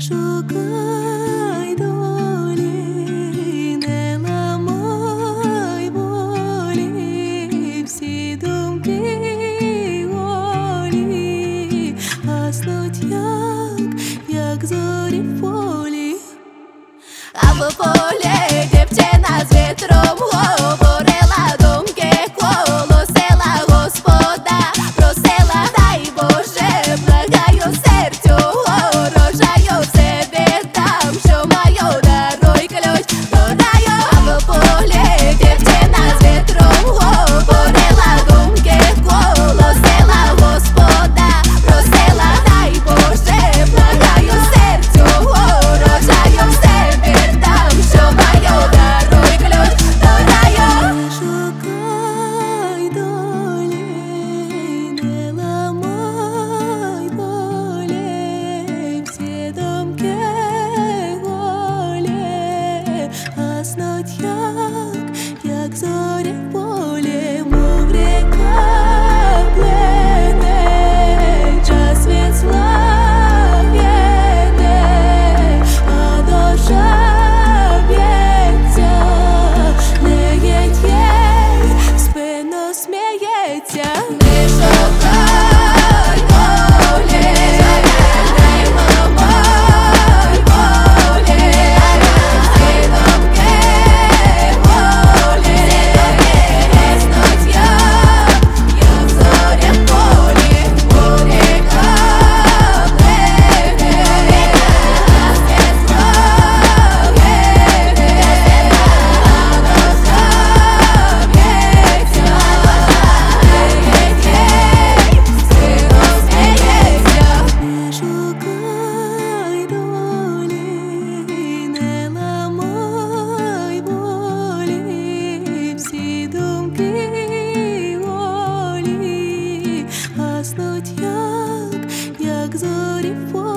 шукай долі, не ламай волі, всі думки голі гаснуть, як зорі в полі. А в полі дівчина з вітром говорила думки, колосила Господа, просила, дай Боже, благаю серцю, рожаю все віддам, що маю, даруй ключ до раю. А в полі дівчина з вітром говорила думки, колосила Господа, просила, дай Боже, благаю серцю, рожаю все віддам, що маю, даруй ключ до раю. Не шукай долі, не ламай волі, всі думки голі гаснуть, як зорі в полі, мов ріка плине, час від слав'яне, а душа б'ється, легень їй в спину сміється. Не шукай долі, не ламай волі, всі думки голі гаснуть, як зорі в полі, мов ріка плине, час від слав'яне, а душа б'ється, легень їй в спину сміється. Не шукай долі, не ламай волі, всі думки голі гаснуть, як зорі в полі.